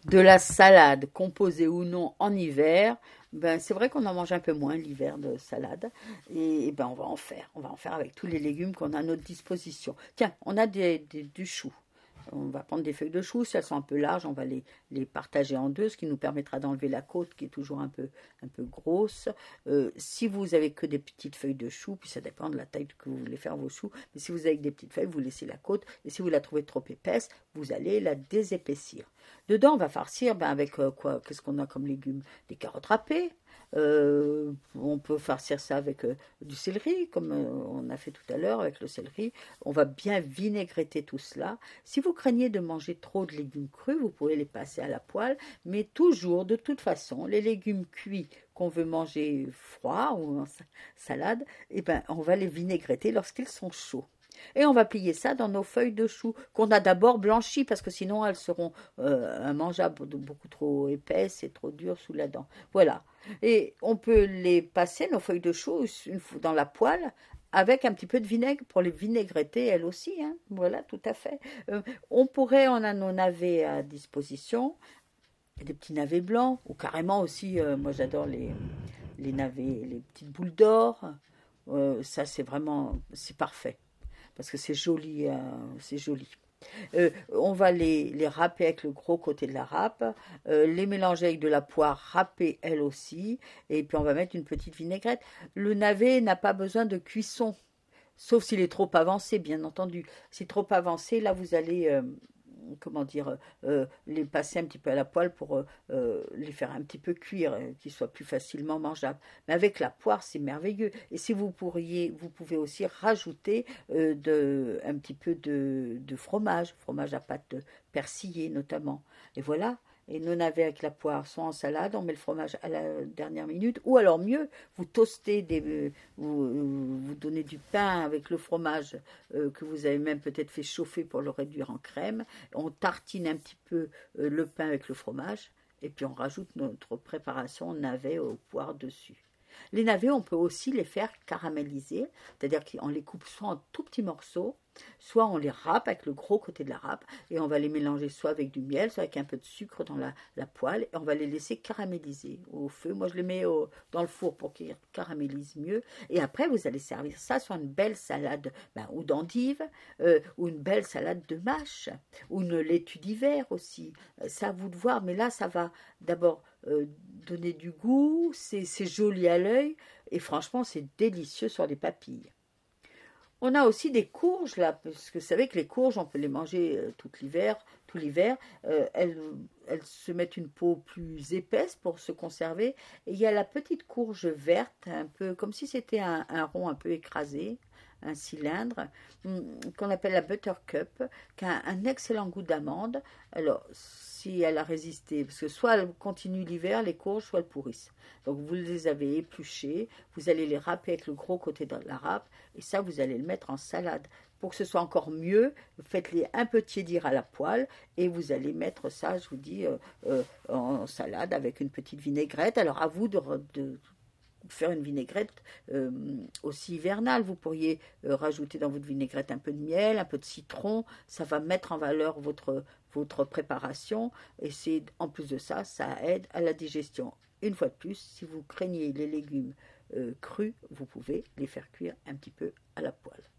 de la salade, composée ou non en hiver, ben c'est vrai qu'on en mange un peu moins l'hiver de salade, et ben on va en faire. On va en faire avec tous les légumes qu'on a à notre disposition. Tiens, on a du chou. On va prendre des feuilles de chou, si elles sont un peu larges, on va les partager en deux, ce qui nous permettra d'enlever la côte qui est toujours un peu grosse. Si vous avez que des petites feuilles de chou, puis ça dépend de la taille que vous voulez faire vos choux, mais si vous avez que des petites feuilles, vous laissez la côte, et si vous la trouvez trop épaisse, vous allez la désépaissir. Dedans, on va farcir ben, avec quoi? Qu'est-ce qu'on a comme légumes? Des carottes râpées. On peut farcir ça avec du céleri, comme on a fait tout à l'heure avec le céleri. On va bien vinaigretter tout cela. Si vous craignez de manger trop de légumes crus, vous pouvez les passer à la poêle, mais toujours, de toute façon, les légumes cuits qu'on veut manger froid ou en salade, eh ben, on va les vinaigretter lorsqu'ils sont chauds. Et on va plier ça dans nos feuilles de chou qu'on a d'abord blanchies parce que sinon elles seront immangeables, beaucoup trop épaisses et trop dures sous la dent. Voilà. Et on peut les passer, nos feuilles de chou, dans la poêle avec un petit peu de vinaigre pour les vinaigretter elles aussi. Hein. Voilà, tout à fait. On a nos navets à disposition, des petits navets blancs ou carrément aussi, moi j'adore les navets, les petites boules d'or. Ça c'est parfait parce que c'est joli, c'est joli. On va les râper avec le gros côté de la râpe, les mélanger avec de la poire râpée elle aussi, et puis on va mettre une petite vinaigrette. Le navet n'a pas besoin de cuisson, sauf s'il est trop avancé, bien entendu. Si trop avancé, là vous allez, comment dire, les passer un petit peu à la poêle pour les faire un petit peu cuire, qu'ils soient plus facilement mangeables. Mais avec la poire, c'est merveilleux. Et si vous pouvez aussi rajouter un petit peu de fromage à pâte persillée notamment. Et voilà. Et nos navets avec la poire sont en salade, on met le fromage à la dernière minute, ou alors mieux, vous toastez vous donnez du pain avec le fromage que vous avez même peut-être fait chauffer pour le réduire en crème. On tartine un petit peu le pain avec le fromage et puis on rajoute notre préparation navet aux poires dessus. Les navets, on peut aussi les faire caraméliser, c'est-à-dire qu'on les coupe soit en tout petits morceaux, soit on les râpe avec le gros côté de la râpe et on va les mélanger soit avec du miel, soit avec un peu de sucre dans la poêle et on va les laisser caraméliser au feu. Moi, je les mets dans le four pour qu'ils caramélisent mieux. Et après, vous allez servir ça sur une belle salade ou d'endives ou une belle salade de mâche ou une laitue d'hiver aussi. Ça à vous de voir, mais là, ça va d'abord donner du goût, c'est joli à l'œil et franchement, c'est délicieux sur les papilles. On a aussi des courges là, parce que vous savez que les courges, on peut les manger tout l'hiver. Elles se mettent une peau plus épaisse pour se conserver. Et il y a la petite courge verte, un peu comme si c'était un rond un peu écrasé, un cylindre, qu'on appelle la buttercup, qui a un excellent goût d'amande. Alors, si elle a résisté, parce que soit elle continue l'hiver, les courges, soit elles pourrissent. Donc, vous les avez épluchées, vous allez les râper avec le gros côté de la râpe, et ça, vous allez le mettre en salade. Pour que ce soit encore mieux, faites-les un peu tiédir à la poêle, et vous allez mettre ça, je vous dis, en salade avec une petite vinaigrette. Alors, à vous de faire une vinaigrette aussi hivernale. Vous pourriez rajouter dans votre vinaigrette un peu de miel, un peu de citron. Ça va mettre en valeur votre préparation. Et en plus de ça, ça aide à la digestion. Une fois de plus, si vous craignez les légumes crus, vous pouvez les faire cuire un petit peu à la poêle.